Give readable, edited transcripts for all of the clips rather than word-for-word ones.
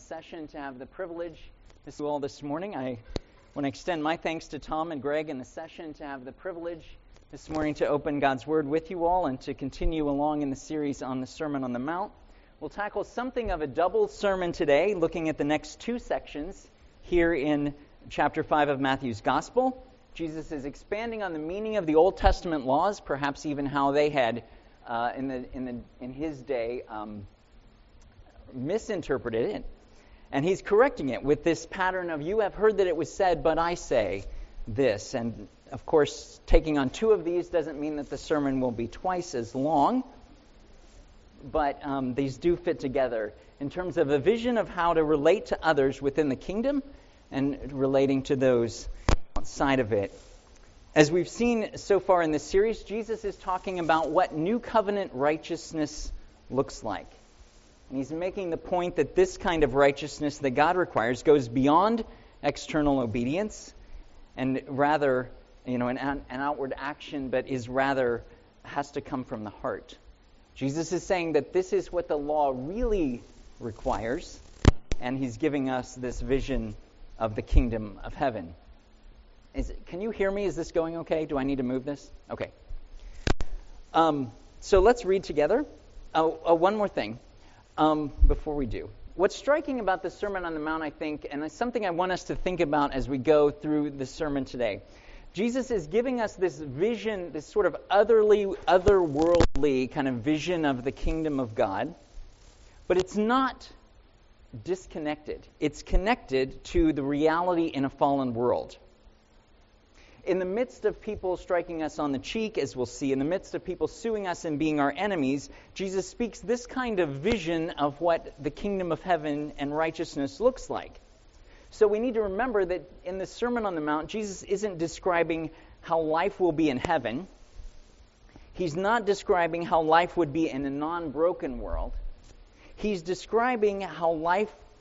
session to have the privilege to see you all this morning. I want to extend my thanks to Tom and Greg in the session to have the privilege this morning to open God's Word with you all and to continue along in the series on the Sermon on the Mount. We'll tackle something of a double sermon today, looking at the next two sections here in chapter 5 of Matthew's Gospel. Jesus is expanding on the meaning of the Old Testament laws, perhaps even how they had in his day misinterpreted it, and he's correcting it with this pattern of, you have heard that it was said, but I say this. And of course, taking on two of these doesn't mean that the sermon will be twice as long, but these do fit together in terms of a vision of how to relate to others within the kingdom and relating to those outside of it. As we've seen so far in this series, Jesus is talking about what new covenant righteousness looks like. And he's making the point that this kind of righteousness that God requires goes beyond external obedience and rather, an outward action, but has to come from the heart. Jesus is saying that this is what the law really requires, and he's giving us this vision of the kingdom of heaven. Can you hear me? Is this going okay? Do I need to move this? Okay. So let's read together. One more thing. Before we do. What's striking about the Sermon on the Mount, I think, and it's something I want us to think about as we go through the sermon today, Jesus is giving us this vision, this sort of otherworldly kind of vision of the kingdom of God, but it's not disconnected. It's connected to the reality in a fallen world. In the midst of people striking us on the cheek, as we'll see, in the midst of people suing us and being our enemies, Jesus speaks this kind of vision of what the kingdom of heaven and righteousness looks like. So we need to remember that in the Sermon on the Mount, Jesus isn't describing how life will be in heaven. He's not describing how life would be in a non-broken world. He's describing how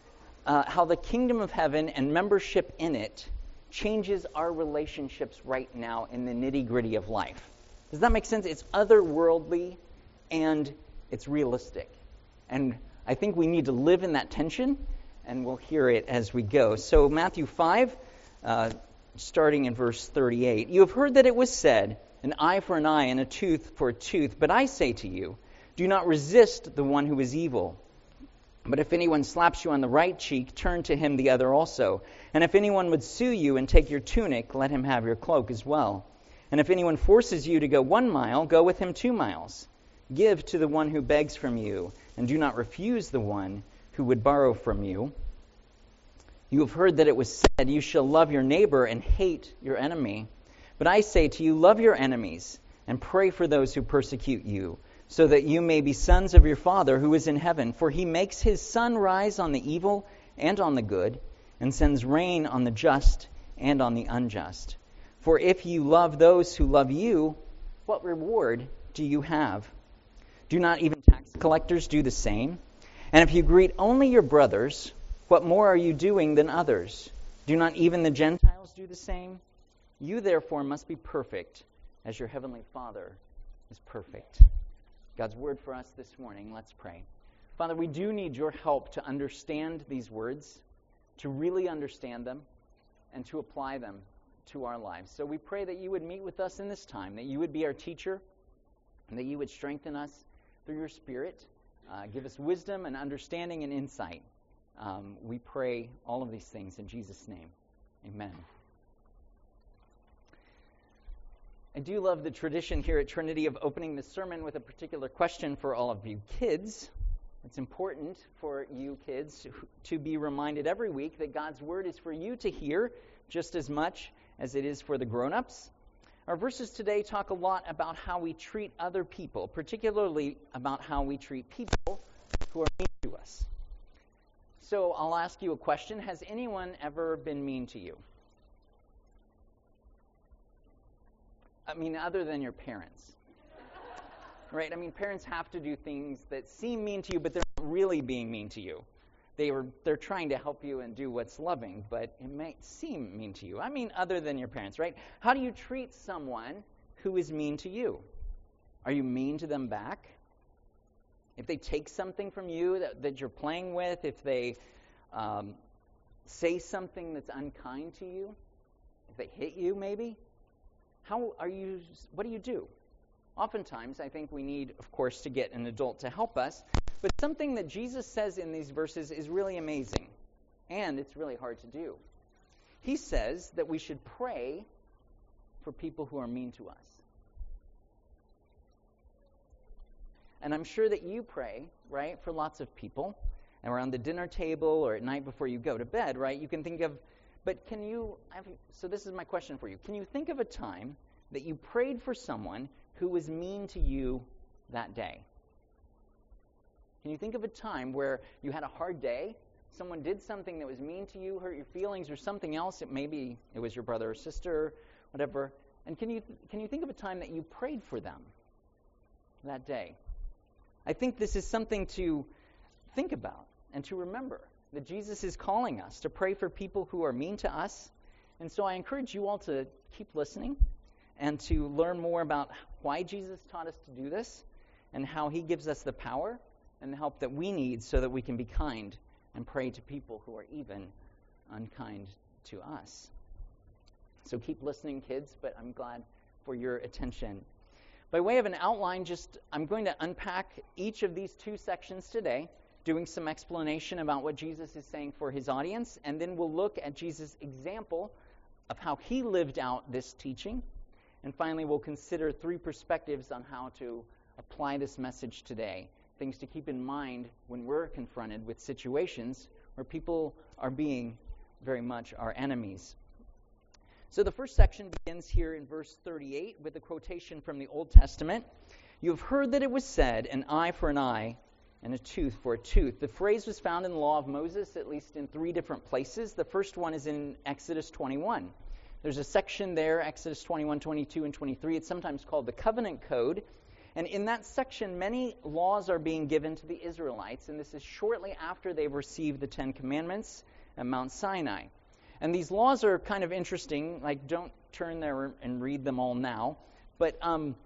the kingdom of heaven and membership in it changes our relationships right now in the nitty-gritty of life. Does that make sense? It's otherworldly and it's realistic. And I think we need to live in that tension, and we'll hear it as we go. So Matthew 5, starting in verse 38. You have heard that it was said, an eye for an eye and a tooth for a tooth. But I say to you, do not resist the one who is evil. But if anyone slaps you on the right cheek, turn to him the other also. And if anyone would sue you and take your tunic, let him have your cloak as well. And if anyone forces you to go 1 mile, go with him 2 miles. Give to the one who begs from you, and do not refuse the one who would borrow from you. You have heard that it was said, you shall love your neighbor and hate your enemy. But I say to you, love your enemies, and pray for those who persecute you, so that you may be sons of your Father who is in heaven. For he makes his sun rise on the evil and on the good, and sends rain on the just and on the unjust. For if you love those who love you, what reward do you have? Do not even tax collectors do the same? And if you greet only your brothers, what more are you doing than others? Do not even the Gentiles do the same? You therefore must be perfect, as your heavenly Father is perfect. God's word for us this morning. Let's pray. Father, we do need your help to understand these words, to really understand them, and to apply them to our lives. So we pray that you would meet with us in this time, that you would be our teacher, and that you would strengthen us through your Spirit. Give us wisdom and understanding and insight. We pray all of these things in Jesus' name. Amen. I do love the tradition here at Trinity of opening the sermon with a particular question for all of you kids. It's important for you kids to be reminded every week that God's word is for you to hear just as much as it is for the grown-ups. Our verses today talk a lot about how we treat other people, particularly about how we treat people who are mean to us. So I'll ask you a question. Has anyone ever been mean to you? I mean, other than your parents, right? I mean, parents have to do things that seem mean to you, but they're not really being mean to you. They're trying to help you and do what's loving, but it might seem mean to you. I mean, other than your parents, right? How do you treat someone who is mean to you? Are you mean to them back? If they take something from you that you're playing with, if they say something that's unkind to you, if they hit you maybe, what do you do? Oftentimes, I think we need, of course, to get an adult to help us, but something that Jesus says in these verses is really amazing, and it's really hard to do. He says that we should pray for people who are mean to us. And I'm sure that you pray, right, for lots of people, and around the dinner table or at night before you go to bed, right? You can think of, but so this is my question for you. Can you think of a time that you prayed for someone who was mean to you that day? Can you think of a time where you had a hard day, someone did something that was mean to you, hurt your feelings, or something else? Maybe it was your brother or sister, whatever. And can you think of a time that you prayed for them that day? I think this is something to think about and to remember, that Jesus is calling us to pray for people who are mean to us. And so I encourage you all to keep listening and to learn more about why Jesus taught us to do this and how he gives us the power and the help that we need so that we can be kind and pray to people who are even unkind to us. So keep listening, kids, but I'm glad for your attention. By way of an outline, I'm going to unpack each of these two sections today, doing some explanation about what Jesus is saying for his audience, and then we'll look at Jesus' example of how he lived out this teaching. And finally, we'll consider three perspectives on how to apply this message today, things to keep in mind when we're confronted with situations where people are being very much our enemies. So the first section begins here in verse 38 with a quotation from the Old Testament. "You have heard that it was said, an eye for an eye and a tooth for a tooth." The phrase was found in the law of Moses, at least in three different places. The first one is in Exodus 21. There's a section there, Exodus 21, 22, and 23. It's sometimes called the Covenant Code. And in that section, many laws are being given to the Israelites, and this is shortly after they've received the Ten Commandments at Mount Sinai. And these laws are kind of interesting. Like, don't turn there and read them all now. But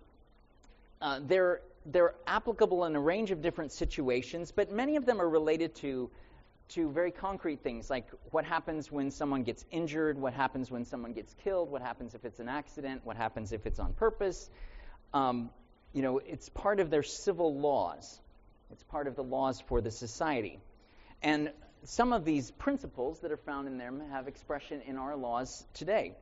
they're applicable in a range of different situations, but many of them are related to very concrete things, like what happens when someone gets injured, what happens when someone gets killed, what happens if it's an accident, what happens if it's on purpose. It's part of their civil laws. It's part of the laws for the society. And some of these principles that are found in them have expression in our laws today.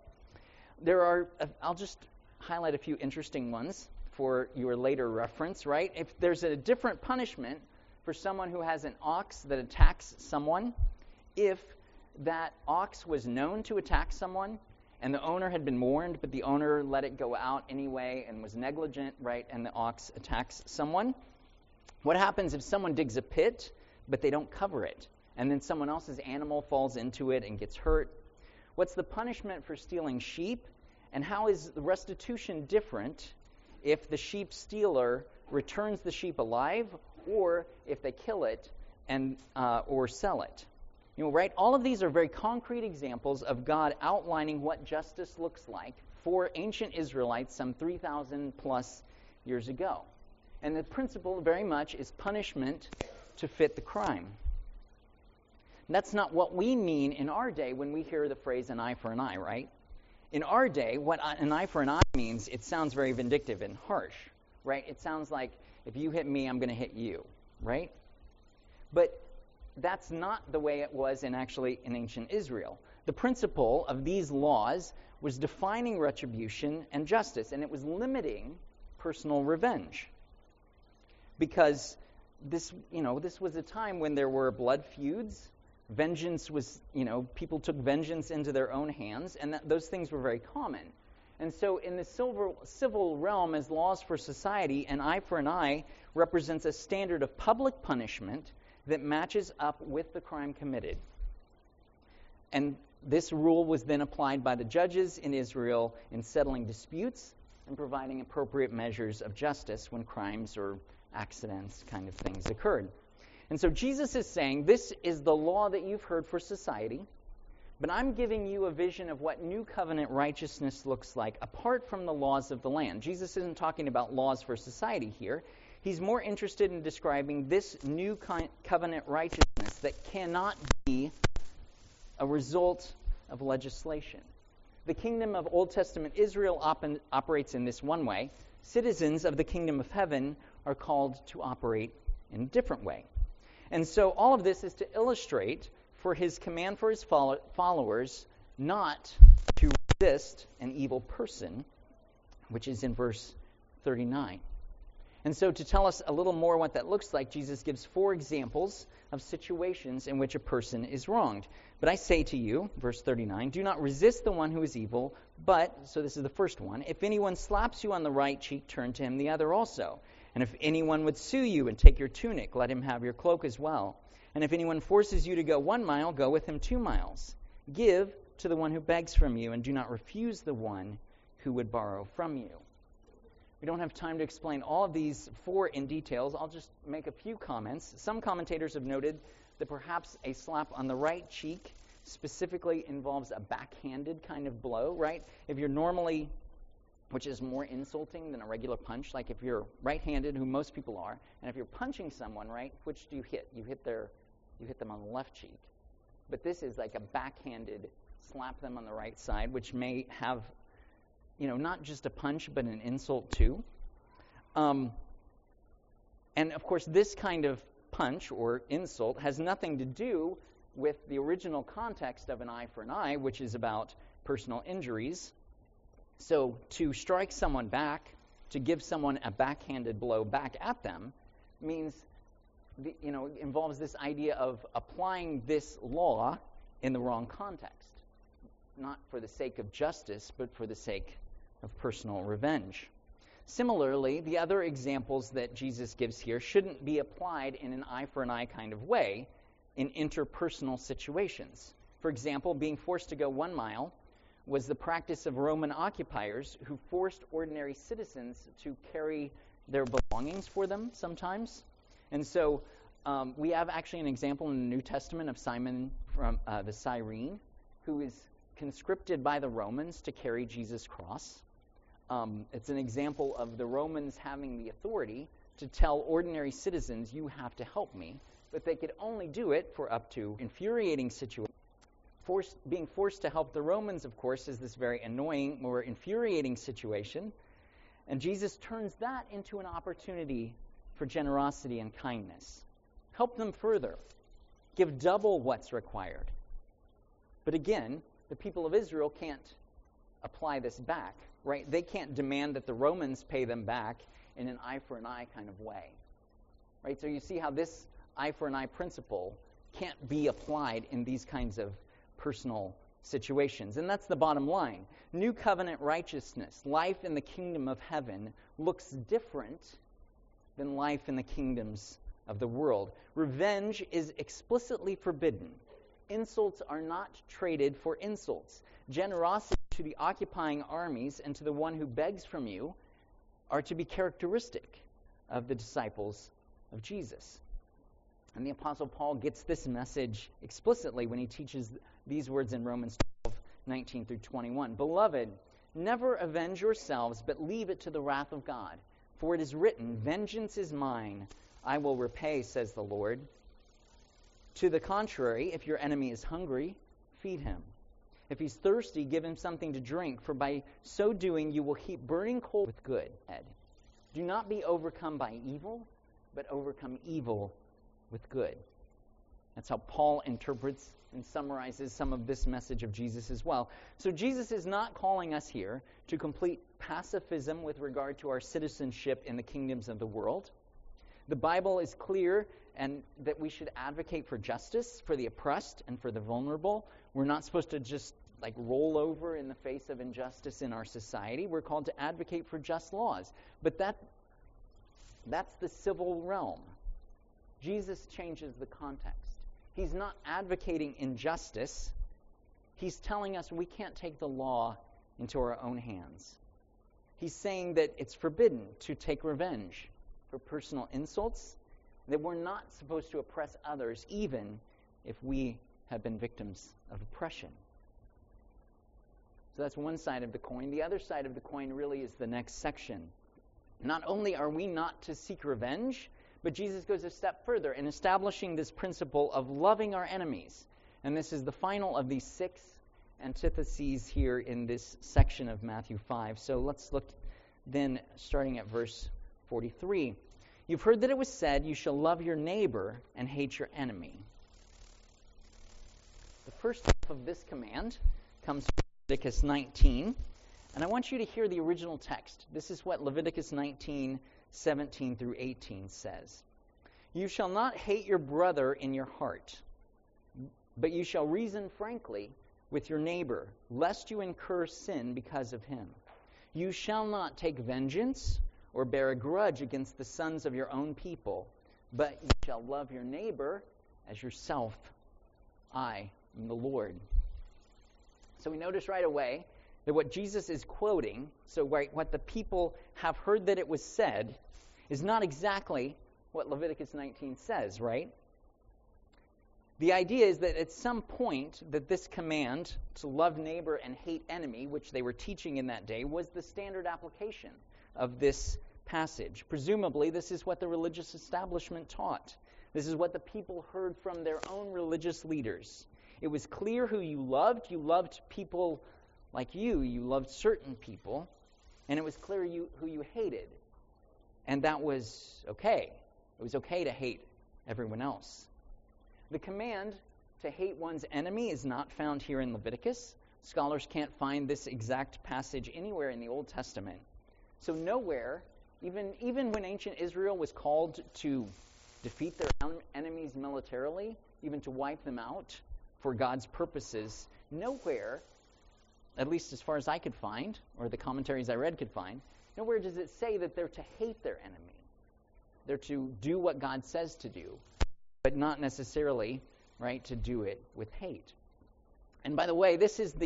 I'll just highlight a few interesting ones for your later reference, right? If there's a different punishment for someone who has an ox that attacks someone, if that ox was known to attack someone and the owner had been warned, but the owner let it go out anyway and was negligent, right, and the ox attacks someone. What happens if someone digs a pit, but they don't cover it, and then someone else's animal falls into it and gets hurt? What's the punishment for stealing sheep, and how is the restitution different if the sheep stealer returns the sheep alive, or if they kill it and or sell it? Right? All of these are very concrete examples of God outlining what justice looks like for ancient Israelites some 3,000 plus years ago. And the principle very much is punishment to fit the crime. That's not what we mean in our day when we hear the phrase an eye for an eye, right? In our day, what an eye for an eye means, it sounds very vindictive and harsh, right? It sounds like, if you hit me, I'm going to hit you, right? But that's not the way it was in ancient Israel. The principle of these laws was defining retribution and justice, and it was limiting personal revenge. Because this was a time when there were blood feuds. Vengeance was, people took vengeance into their own hands, and those things were very common. And so in the civil realm, as laws for society, an eye for an eye represents a standard of public punishment that matches up with the crime committed. And this rule was then applied by the judges in Israel in settling disputes and providing appropriate measures of justice when crimes or accidents kind of things occurred. And so Jesus is saying, this is the law that you've heard for society, but I'm giving you a vision of what new covenant righteousness looks like apart from the laws of the land. Jesus isn't talking about laws for society here. He's more interested in describing this new covenant righteousness that cannot be a result of legislation. The kingdom of Old Testament Israel operates in this one way. Citizens of the kingdom of heaven are called to operate in a different way. And so all of this is to illustrate for his command for his followers not to resist an evil person, which is in verse 39. And so to tell us a little more what that looks like, Jesus gives 4 examples of situations in which a person is wronged. But I say to you, verse 39, do not resist the one who is evil, but, so this is the first one, if anyone slaps you on the right cheek, turn to him the other also. And if anyone would sue you and take your tunic, let him have your cloak as well. And if anyone forces you to go 1 mile, go with him 2 miles. Give to the one who begs from you, and do not refuse the one who would borrow from you. We don't have time to explain all of these 4 in details. I'll just make a few comments. Some commentators have noted that perhaps a slap on the right cheek specifically involves a backhanded kind of blow, right? If you're normally, which is more insulting than a regular punch, like if you're right-handed, who most people are, and if you're punching someone, right, which do you hit? You hit them on the left cheek. But this is like a backhanded slap them on the right side, which may have, not just a punch, but an insult too. And of course, this kind of punch or insult has nothing to do with the original context of an eye for an eye, which is about personal injuries. So to strike someone back, to give someone a backhanded blow back at them, means, involves this idea of applying this law in the wrong context, not for the sake of justice, but for the sake of personal revenge. Similarly, the other examples that Jesus gives here shouldn't be applied in an eye for an eye kind of way in interpersonal situations. For example, being forced to go 1 mile was the practice of Roman occupiers who forced ordinary citizens to carry their belongings for them sometimes. And so we have actually an example in the New Testament of Simon from the Cyrene, who is conscripted by the Romans to carry Jesus' cross. It's an example of the Romans having the authority to tell ordinary citizens, you have to help me, but they could only do it for up to infuriating situations. Being forced to help the Romans, of course, is this very annoying or infuriating situation, and Jesus turns that into an opportunity for generosity and kindness. Help them further. Give double what's required. But again, the people of Israel can't apply this back, right? They can't demand that the Romans pay them back in an eye for an eye kind of way, right? So you see how this eye for an eye principle can't be applied in these kinds of personal situations. And that's the bottom line. New covenant righteousness, life in the kingdom of heaven, looks different than life in the kingdoms of the world. Revenge is explicitly forbidden. Insults are not traded for insults. Generosity to the occupying armies and to the one who begs from you are to be characteristic of the disciples of Jesus. And the Apostle Paul gets this message explicitly when he teaches these words in Romans 12:19 through 21. Beloved, never avenge yourselves, but leave it to the wrath of God. For it is written, vengeance is mine, I will repay, says the Lord. To the contrary, if your enemy is hungry, feed him. If he's thirsty, give him something to drink, for by so doing you will heap burning coal with good. Do not be overcome by evil, but overcome evil with good. That's how Paul interprets and summarizes some of this message of Jesus as well. So Jesus is not calling us here to complete pacifism with regard to our citizenship in the kingdoms of the world. The Bible is clear and that we should advocate for justice, for the oppressed, and for the vulnerable. We're not supposed to just roll over in the face of injustice in our society. We're called to advocate for just laws. But that's the civil realm. Jesus changes the context. He's not advocating injustice. He's telling us we can't take the law into our own hands. He's saying that it's forbidden to take revenge for personal insults, that we're not supposed to oppress others even if we have been victims of oppression. So that's one side of the coin. The other side of the coin really is the next section. Not only are we not to seek revenge, but Jesus goes a step further in establishing this principle of loving our enemies. And this is the final of these 6 antitheses here in this section of Matthew 5. So let's look then, starting at verse 43. You've heard that it was said, you shall love your neighbor and hate your enemy. The first half of this command comes from Leviticus 19. And I want you to hear the original text. This is what Leviticus 19, 17 through 18 says. You shall not hate your brother in your heart, but you shall reason frankly with your neighbor, lest you incur sin because of him. You shall not take vengeance or bear a grudge against the sons of your own people, but you shall love your neighbor as yourself. I am the Lord. So we notice right away that what Jesus is quoting, so what the people have heard that it was said, is not exactly what Leviticus 19 says, right? The idea is that at some point that this command to love neighbor and hate enemy, which they were teaching in that day, was the standard application of this passage. Presumably, this is what the religious establishment taught. This is what the people heard from their own religious leaders. It was clear who you loved. You loved people like you. You loved certain people. And it was clear who you hated. And that was okay. It was okay to hate everyone else. The command to hate one's enemy is not found here in Leviticus. Scholars can't find this exact passage anywhere in the Old Testament. So nowhere, even when ancient Israel was called to defeat their enemies militarily, even to wipe them out for God's purposes, nowhere, at least as far as I could find, or the commentaries I read could find, nowhere does it say that they're to hate their enemy. They're to do what God says to do, but not necessarily, right, to do it with hate. And by the way, this is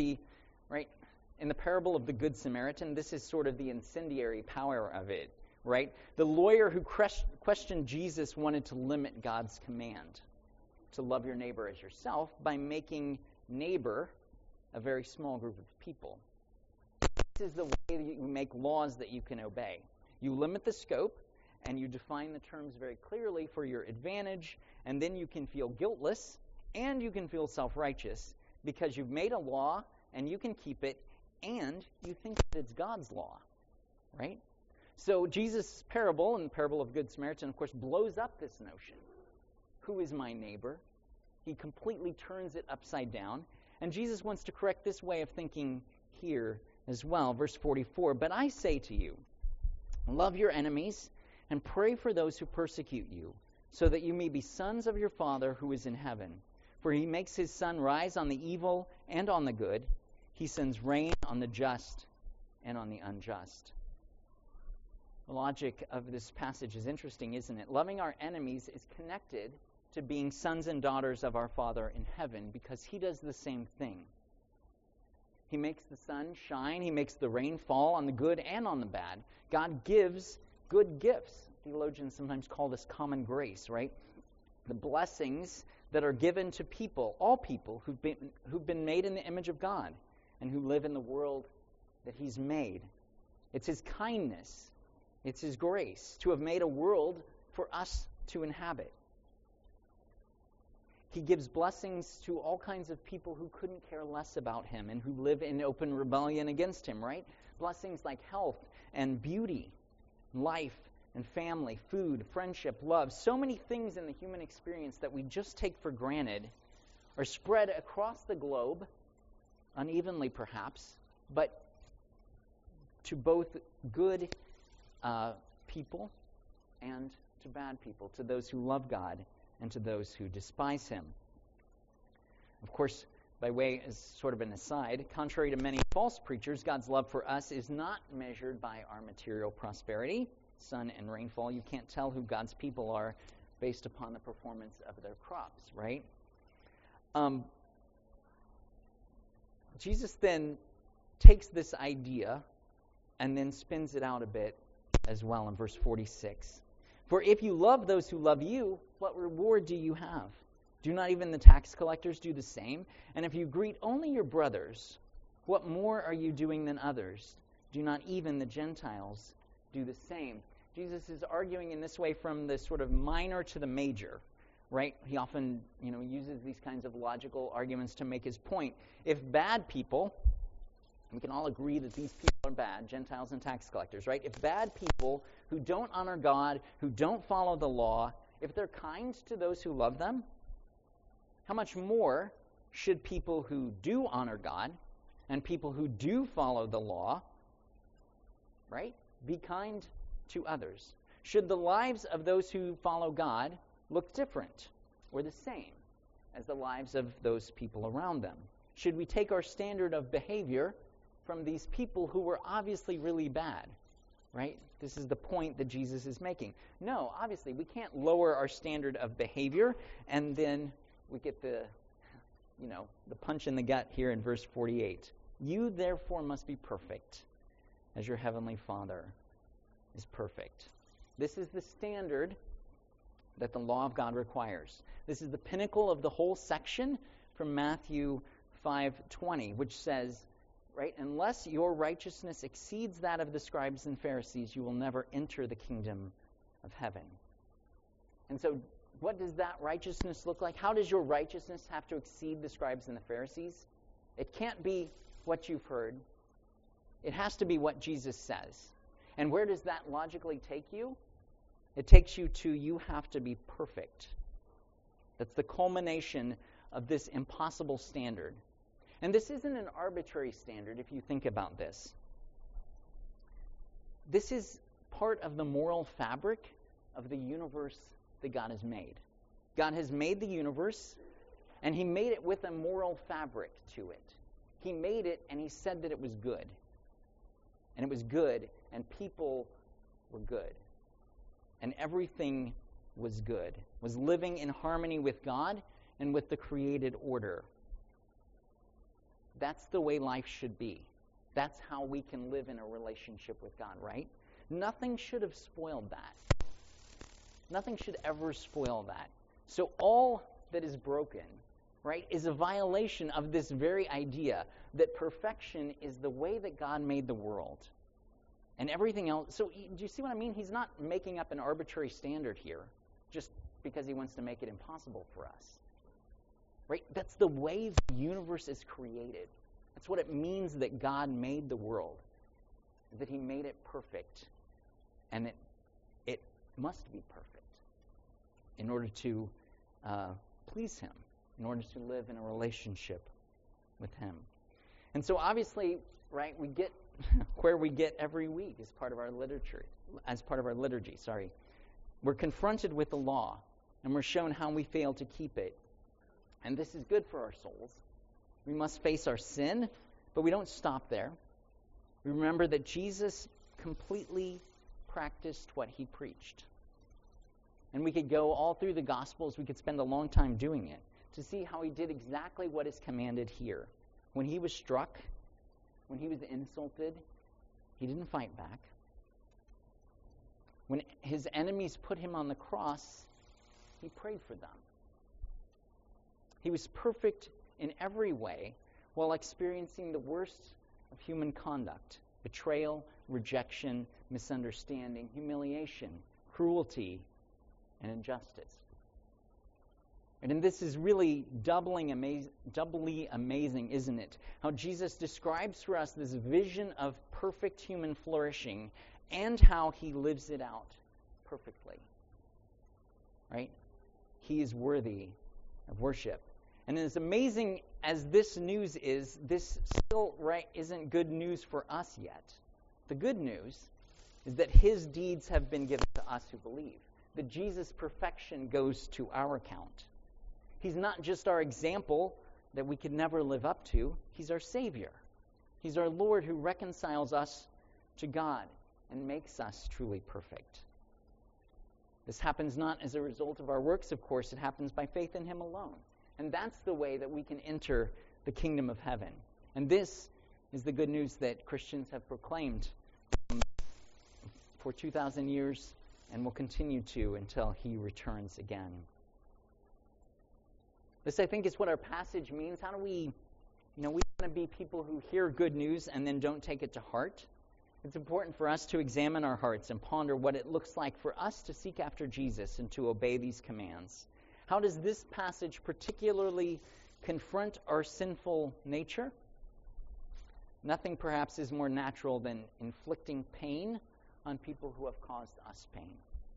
in the parable of the Good Samaritan, this is sort of the incendiary power of it, right? The lawyer who questioned Jesus wanted to limit God's command to love your neighbor as yourself by making neighbor a very small group of people. This is the way that you make laws that you can obey. You limit the scope, and you define the terms very clearly for your advantage, and then you can feel guiltless, and you can feel self-righteous, because you've made a law, and you can keep it, and you think that it's God's law, right? So Jesus' parable, and the parable of Good Samaritan, of course, blows up this notion. Who is my neighbor? He completely turns it upside down, and Jesus wants to correct this way of thinking here as well. Verse 44, but I say to you, love your enemies, and pray for those who persecute you, so that you may be sons of your Father who is in heaven. For he makes his sun rise on the evil and on the good. He sends rain on the just and on the unjust. The logic of this passage is interesting, isn't it? Loving our enemies is connected to being sons and daughters of our Father in heaven, because he does the same thing. He makes the sun shine. He makes the rain fall on the good and on the bad. God gives good gifts. Theologians sometimes call this common grace, right? The blessings that are given to people, all people who've been made in the image of God and who live in the world that he's made. It's his kindness. It's his grace to have made a world for us to inhabit. He gives blessings to all kinds of people who couldn't care less about him and who live in open rebellion against him, right? Blessings like health and beauty, life and family, food, friendship, love. So many things in the human experience that we just take for granted are spread across the globe, unevenly perhaps, but to both good people and to bad people, to those who love God and to those who despise him. Of course, by way as sort of an aside, contrary to many false preachers, God's love for us is not measured by our material prosperity, sun and rainfall. You can't tell who God's people are based upon the performance of their crops, right? Jesus then takes this idea and then spins it out a bit as well in verse 46. For if you love those who love you, what reward do you have? Do not even the tax collectors do the same? And if you greet only your brothers, what more are you doing than others? Do not even the Gentiles do the same? Jesus is arguing in this way from the sort of minor to the major, right? He often, uses these kinds of logical arguments to make his point. If bad people, we can all agree that these people are bad, Gentiles and tax collectors, right? If bad people who don't honor God, who don't follow the law, if they're kind to those who love them, how much more should people who do honor God and people who do follow the law, right, be kind to others? Should the lives of those who follow God look different or the same as the lives of those people around them? Should we take our standard of behavior from these people who were obviously really bad, right? This is the point that Jesus is making. No, obviously, we can't lower our standard of behavior, and then we get the punch in the gut here in verse 48. You, therefore, must be perfect, as your heavenly Father is perfect. This is the standard that the law of God requires. This is the pinnacle of the whole section from Matthew 5:20, which says, right, unless your righteousness exceeds that of the scribes and Pharisees, you will never enter the kingdom of heaven. And so, what does that righteousness look like? How does your righteousness have to exceed the scribes and the Pharisees? It can't be what you've heard. It has to be what Jesus says. And where does that logically take you? It takes you to, you have to be perfect. That's the culmination of this impossible standard. And this isn't an arbitrary standard if you think about this. This is part of the moral fabric of the universe that God has made. God has made the universe, and He made it with a moral fabric to it. He made it, and He said that it was good. And it was good, and people were good. And everything was good, was living in harmony with God and with the created order. That's the way life should be. That's how we can live in a relationship with God, right? Nothing should have spoiled that. Nothing should ever spoil that. So all that is broken, right, is a violation of this very idea that perfection is the way that God made the world. And everything else. So do you see what I mean? He's not making up an arbitrary standard here just because He wants to make it impossible for us. Right? That's the way the universe is created. That's what it means that God made the world. That He made it perfect. And it must be perfect in order to please Him, in order to live in a relationship with Him. And so obviously, right, we get where we get every week as part of our liturgy. We're confronted with the law, and we're shown how we fail to keep it. And this is good for our souls. We must face our sin, but we don't stop there. We remember that Jesus completely practiced what He preached. And we could go all through the Gospels, we could spend a long time doing it, to see how He did exactly what is commanded here. When He was struck, when He was insulted, He didn't fight back. When His enemies put Him on the cross, He prayed for them. He was perfect in every way while experiencing the worst of human conduct: betrayal, rejection, misunderstanding, humiliation, cruelty, and injustice. And this is really doubly amazing, isn't it? How Jesus describes for us this vision of perfect human flourishing and how He lives it out perfectly. Right? He is worthy of worship. And as amazing as this news is, this still, right, isn't good news for us yet. The good news is that His deeds have been given to us who believe. That Jesus' perfection goes to our account. He's not just our example that we could never live up to. He's our Savior. He's our Lord who reconciles us to God and makes us truly perfect. This happens not as a result of our works, of course. It happens by faith in Him alone. And that's the way that we can enter the kingdom of heaven. And this is the good news that Christians have proclaimed for 2,000 years and will continue to until He returns again. This, I think, is what our passage means. How do we want to be people who hear good news and then don't take it to heart? It's important for us to examine our hearts and ponder what it looks like for us to seek after Jesus and to obey these commands. How does this passage particularly confront our sinful nature? Nothing perhaps is more natural than inflicting pain on people who have caused us pain.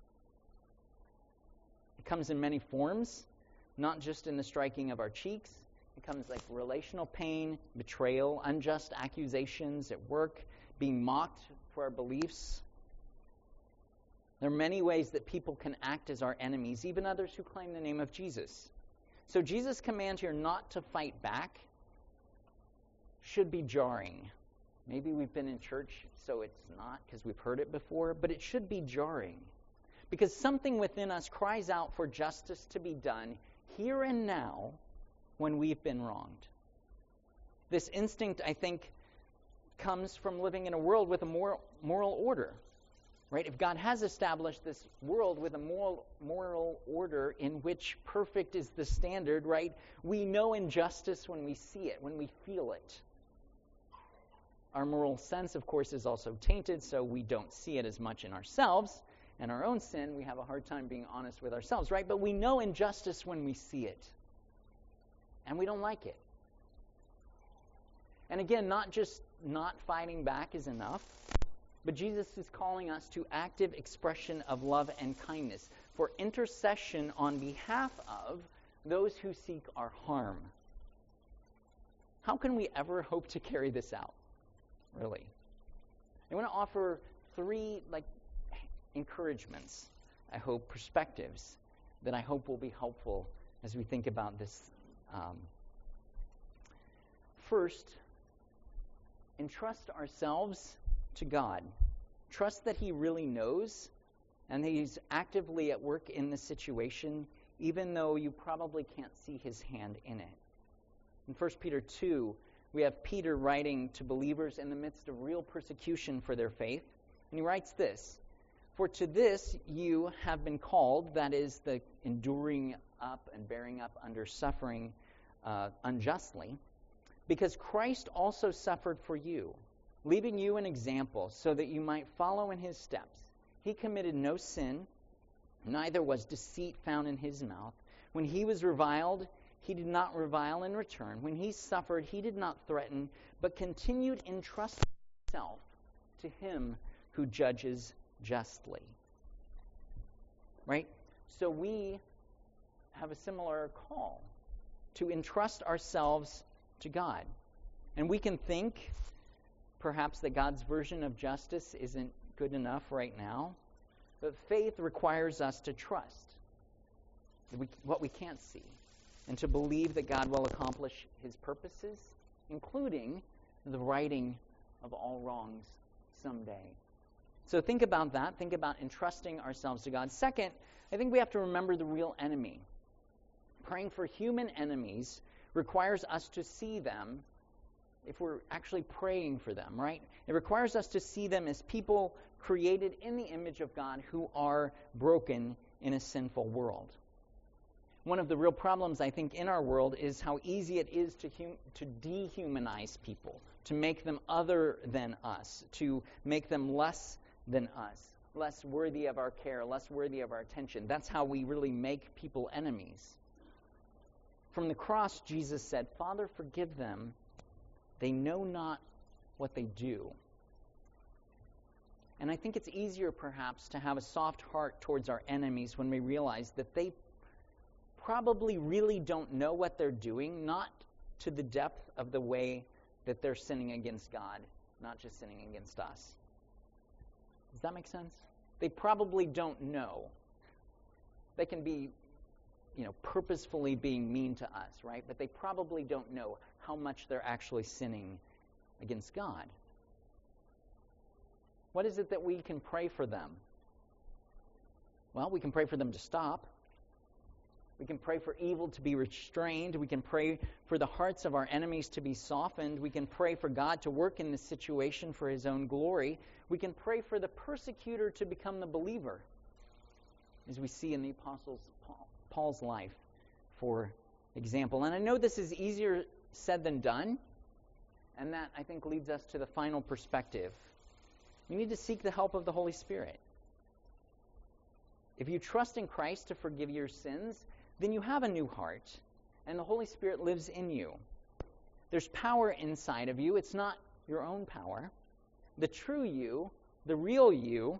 It comes in many forms, not just in the striking of our cheeks. It comes like relational pain, betrayal, unjust accusations at work, being mocked for our beliefs. There are many ways that people can act as our enemies, even others who claim the name of Jesus. So Jesus' command here not to fight back should be jarring. Maybe we've been in church, so it's not because we've heard it before, but it should be jarring. Because something within us cries out for justice to be done here and now when we've been wronged. This instinct, I think, comes from living in a world with a moral order. Right? If God has established this world with a moral order in which perfect is the standard, right? We know injustice when we see it, when we feel it. Our moral sense, of course, is also tainted, so we don't see it as much in ourselves. And our own sin, we have a hard time being honest with ourselves, right? But we know injustice when we see it. And we don't like it. And again, not just not fighting back is enough, but Jesus is calling us to active expression of love and kindness for intercession on behalf of those who seek our harm. How can we ever hope to carry this out, really? I want to offer 3 encouragements, I hope, perspectives that I hope will be helpful as we think about this. First, entrust ourselves to God. Trust that He really knows and that He's actively at work in the situation, even though you probably can't see His hand in it. In 1 Peter 2, we have Peter writing to believers in the midst of real persecution for their faith. And he writes this, "For to this you have been called," that is, the enduring up and bearing up under suffering unjustly, "because Christ also suffered for you, leaving you an example so that you might follow in His steps. He committed no sin, neither was deceit found in His mouth. When He was reviled, He did not revile in return. When He suffered, He did not threaten, but continued entrusting Himself to Him who judges justly." Right? So we have a similar call to entrust ourselves to God. And we can think perhaps that God's version of justice isn't good enough right now, but faith requires us to trust what we can't see and to believe that God will accomplish His purposes, including the righting of all wrongs someday. So think about that. Think about entrusting ourselves to God. Second, I think we have to remember the real enemy. Praying for human enemies requires us to see them if we're actually praying for them, right? It requires us to see them as people created in the image of God who are broken in a sinful world. One of the real problems, I think, in our world is how easy it is to dehumanize people, to make them other than us, to make them less than us, less worthy of our care, less worthy of our attention. That's how we really make people enemies. From the cross, Jesus said, "Father, forgive them. They know not what they do." And I think it's easier, perhaps, to have a soft heart towards our enemies when we realize that they probably really don't know what they're doing, not to the depth of the way that they're sinning against God, not just sinning against us. Does that make sense? They probably don't know. They can be, purposefully being mean to us, right? But they probably don't know how much they're actually sinning against God. What is it that we can pray for them? Well, we can pray for them to stop. We can pray for evil to be restrained. We can pray for the hearts of our enemies to be softened. We can pray for God to work in this situation for His own glory. We can pray for the persecutor to become the believer, as we see in the Apostle Paul's life, for example. And I know this is easier said than done, and that, I think, leads us to the final perspective. You need to seek the help of the Holy Spirit. If you trust in Christ to forgive your sins, then you have a new heart, and the Holy Spirit lives in you. There's power inside of you. It's not your own power. The true you, the real you,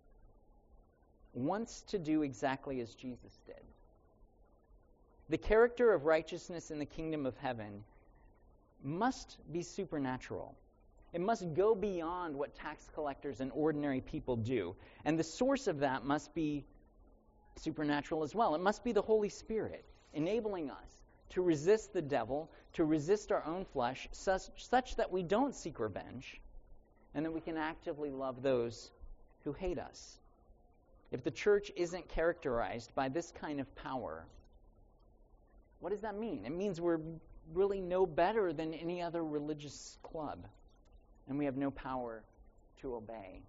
wants to do exactly as Jesus did. The character of righteousness in the kingdom of heaven must be supernatural. It must go beyond what tax collectors and ordinary people do. And the source of that must be supernatural as well. It must be the Holy Spirit enabling us to resist the devil, to resist our own flesh, such that we don't seek revenge, and that we can actively love those who hate us. If the church isn't characterized by this kind of power, what does that mean? It means we're really no better than any other religious club, and we have no power to obey.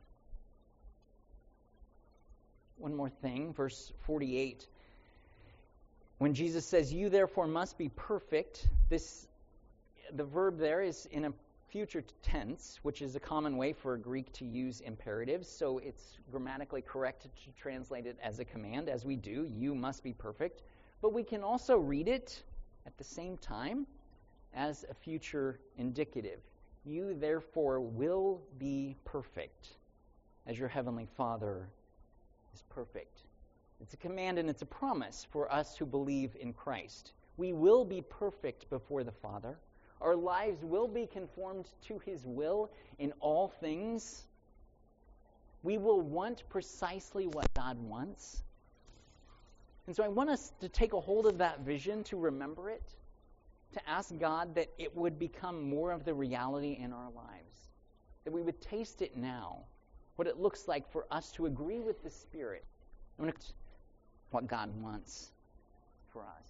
One more thing, verse 48. When Jesus says, "You therefore must be perfect," the verb there is in a future tense, which is a common way for Greek to use imperatives, so it's grammatically correct to translate it as a command, as we do. You must be perfect. But we can also read it at the same time as a future indicative. You therefore will be perfect, as your heavenly Father is perfect. It's a command and it's a promise for us who believe in Christ. We will be perfect before the Father. Our lives will be conformed to His will in all things. We will want precisely what God wants. And so I want us to take a hold of that vision, to remember it, to ask God that it would become more of the reality in our lives, that we would taste it now, what it looks like for us to agree with the Spirit, and what God wants for us.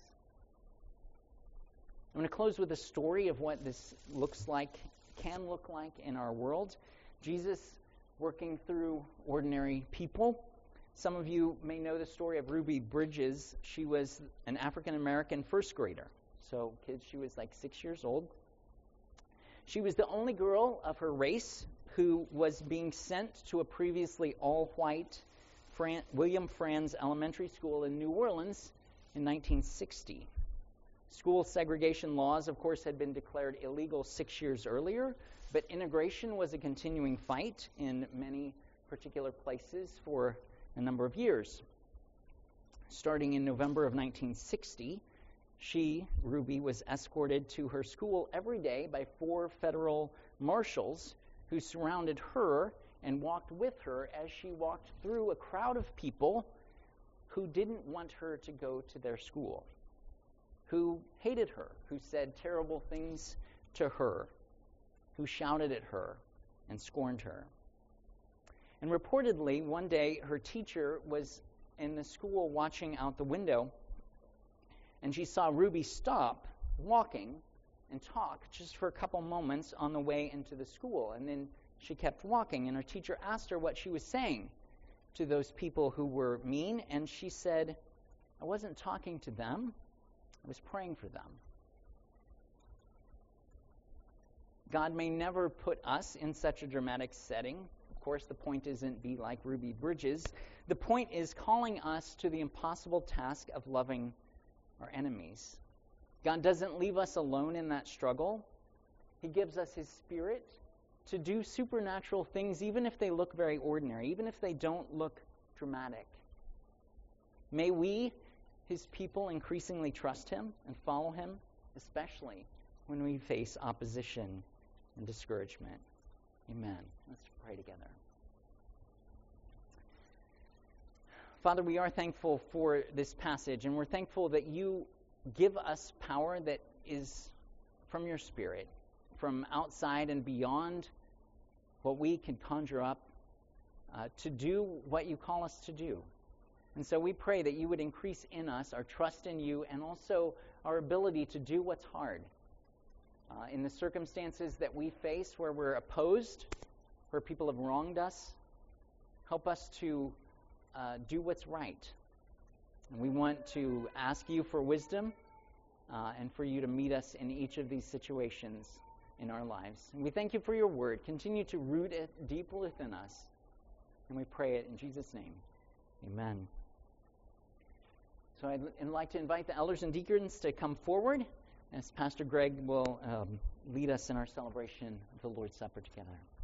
I'm going to close with a story of what this can look like in our world. Jesus working through ordinary people. Some of you may know the story of Ruby Bridges. She was an African-American first grader. So, kids, she was like 6 years old. She was the only girl of her race who was being sent to a previously all-white William Franz Elementary School in New Orleans in 1960. School segregation laws, of course, had been declared illegal 6 years earlier, but integration was a continuing fight in many particular places for a number of years. Starting in November of 1960, Ruby, was escorted to her school every day by 4 federal marshals who surrounded her and walked with her as she walked through a crowd of people who didn't want her to go to their school, who hated her, who said terrible things to her, who shouted at her and scorned her. And reportedly, one day, her teacher was in the school watching out the window, and she saw Ruby stop walking and talk just for a couple moments on the way into the school. And then she kept walking, and her teacher asked her what she was saying to those people who were mean, and she said, "I wasn't talking to them. I was praying for them." God may never put us in such a dramatic setting. Of course, the point isn't be like Ruby Bridges. The point is calling us to the impossible task of loving our enemies. God doesn't leave us alone in that struggle. He gives us His Spirit to do supernatural things, even if they look very ordinary, even if they don't look dramatic. May we, His people, increasingly trust Him and follow Him, especially when we face opposition and discouragement. Amen. Let's pray together. Father, we are thankful for this passage, and we're thankful that You give us power that is from Your Spirit, from outside and beyond what we can conjure up, to do what You call us to do. And so we pray that You would increase in us our trust in You and also our ability to do what's hard. In the circumstances that we face where we're opposed, where people have wronged us, help us to do what's right. And we want to ask You for wisdom and for You to meet us in each of these situations in our lives. And we thank you for your word. Continue to root it deep within us. And we pray it in Jesus' name. Amen. So I'd like to invite the elders and deacons to come forward as Pastor Greg will lead us in our celebration of the Lord's Supper together.